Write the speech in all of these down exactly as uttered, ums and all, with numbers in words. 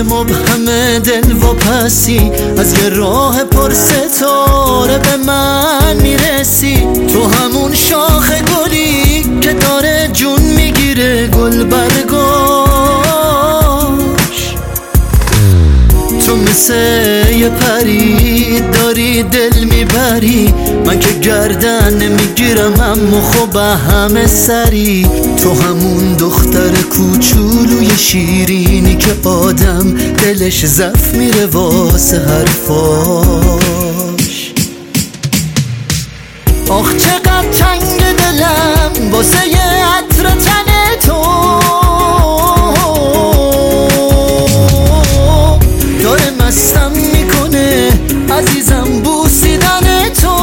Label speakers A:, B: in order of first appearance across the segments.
A: یه مبهم دل واپسی، از یه راه پر ستاره به من میرسی. تو همون شاخ گلی که داره جون میگیره گل برگاش. تو مثل یه پری داری دل میبری، من که گردن نمیگیرم اما خب همه سری. تو همون دختر کوچولوی شیرینی که آدم دلش ضعف میره واسه حرفاش. آخ چقدر تنگ دلم واسه یه عطر تن تو، داره مستم میکنه عزیزم بوسیدن تو.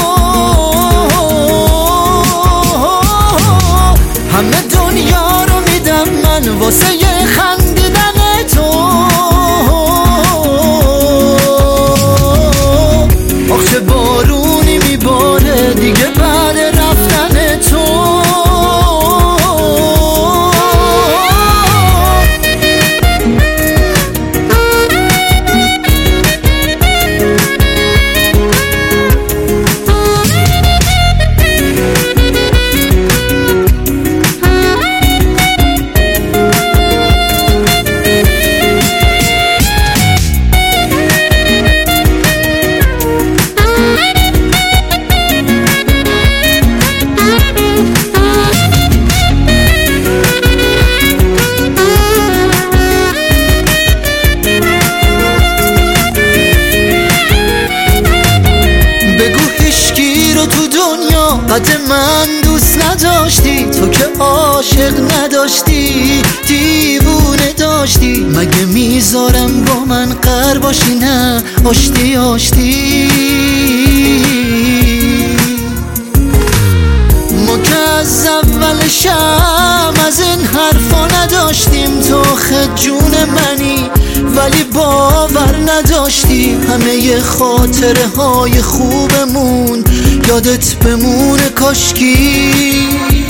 A: همه دنیا رو میدم من واسه یه خندیدن تو. آخ چه بارونی میباره دیگه بعد رفتن تو. قد من دوست نداشتی تو که عاشق نداشتی، دیوونه داشتی. مگه میذارم با من قر باشی؟ نه آشتی آشتی. ما که از اول شم از این حرفا نداشتیم، تو خد جون منی ولی باور نداشتی. همه خاطره های خوبمون یادت بمونه کاشکی.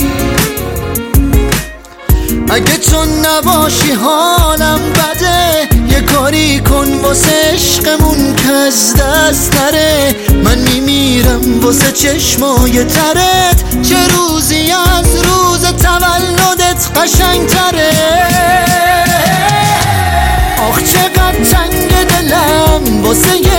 A: اگه تو نباشی حالم بده، یه کاری کن واسه عشقمون که از دست نره. من میمیرم واسه چشمای ترت، چه روزی از روز تولدت قشنگ تره. آخ چقدر تنگ دلم واسه